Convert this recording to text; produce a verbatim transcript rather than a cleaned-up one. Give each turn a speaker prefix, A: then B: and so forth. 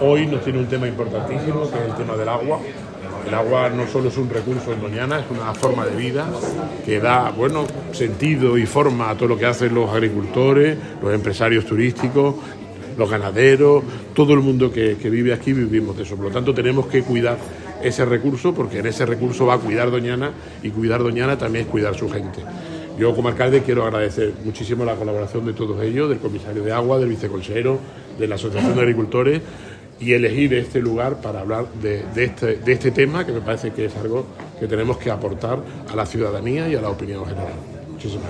A: Hoy nos tiene un tema importantísimo, que es el tema del agua. El agua no solo es un recurso en Doñana, es una forma de vida que da, bueno, sentido y forma a todo lo que hacen los agricultores, los empresarios turísticos, los ganaderos, todo el mundo que, que vive aquí vivimos de eso. Por lo tanto, tenemos que cuidar ese recurso, porque en ese recurso va a cuidar Doñana, y cuidar Doñana también es cuidar su gente. Yo, como alcalde, quiero agradecer muchísimo la colaboración de todos ellos, del comisario de agua, del viceconsejero, de la Asociación de Agricultores, y elegir este lugar para hablar de, de, este, de este tema, que me parece que es algo que tenemos que aportar a la ciudadanía y a la opinión general. Muchísimas gracias.